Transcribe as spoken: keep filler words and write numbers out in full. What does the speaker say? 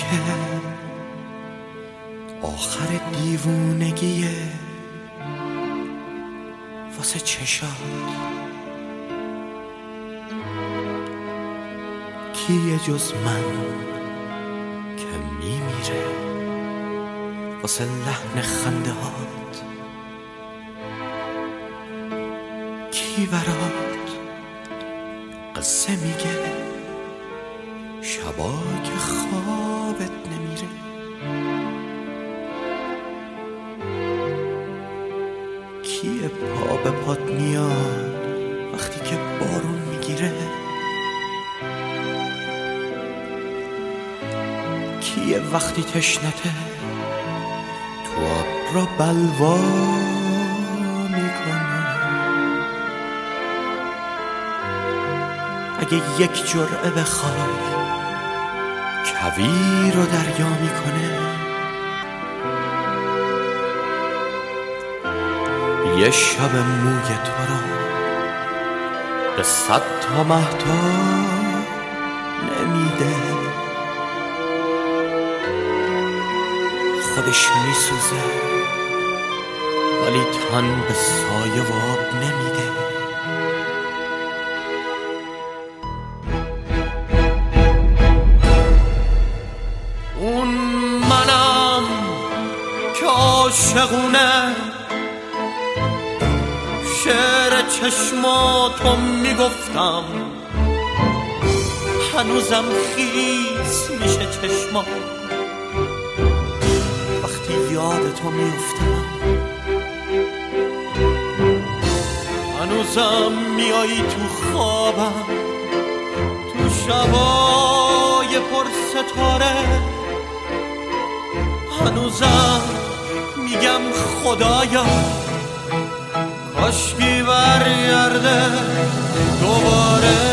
که آخر دیوونگیه واسه چشات. کیه جز من که میمیره واسه لحن خنده هات؟ کی برات قصه میگه شبا که خوابت نمیره؟ کیه پا به پات میاد وقتی که بارون میگیره؟ کیه وقتی تشنته تو آب را بلوا میکنه؟ اگه یک جرعه بخوای کویر رو دریا میکنه؟ یه شب موی تو را به صد تا مهتاب نمیده؟ خودش میسوزه ولی تن به سایه و آب نمیده. اون منم که عاشقونه شعر چشماتو میگفتم، هنوزم خیس میشه چشمات وقتی یادتو میفتم. هنوزم میایی تو خوابم تو شبای پر ستاره. هنوزم میگم خدایا کاشکی برگرده دوباره.